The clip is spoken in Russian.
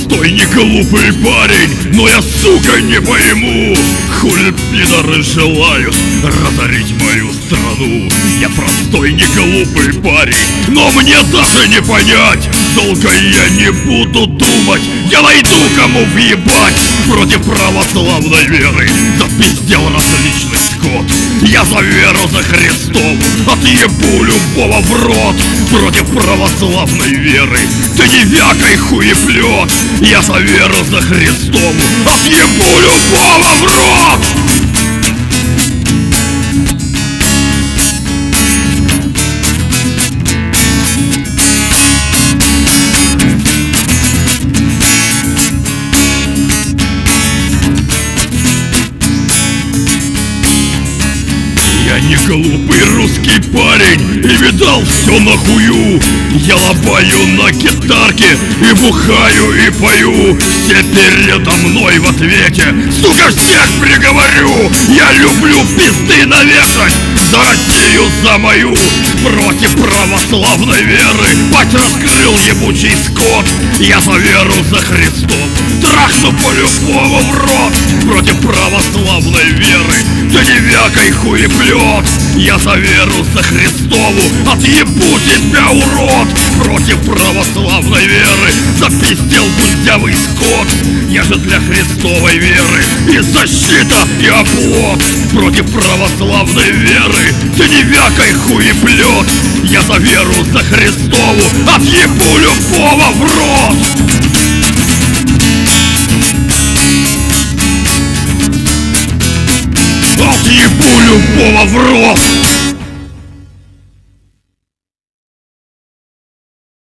простой, не глупый парень, но я, сука, не пойму, хули пидоры желают разорить мою страну. Я простой, не глупый парень, но мне даже не понять. Долго я не буду думать, я найду кому въебать. Против православной веры запиздел различный скот. Я за веру, за Христом отъебу любого в рот. Против православной веры ты не вякай, хуеплет. Я за веру, за Христом отъебу любого в рот. Я не глупый русский парень и видал все нахую. Я лобаю на гитарке и бухаю и пою. Все передо мной в ответе, сука, всех приговорю. Я люблю пизды навешать за Россию, за мою. Против православной веры мать раскрыл ебучий скот. Я за веру, за Христом трахну по любого в рот. Против православной веры ты не вякай, хуеплет. Я за веру, за Христову отъебу тебя, урод. Против православной веры запиздел пиздявый скот. Я же для Христовой веры и защита, и оплот. Против православной веры ты не вякай, хуеплет. Я за веру, за Христову отъебу любого в рот. Отъебу любого в рот.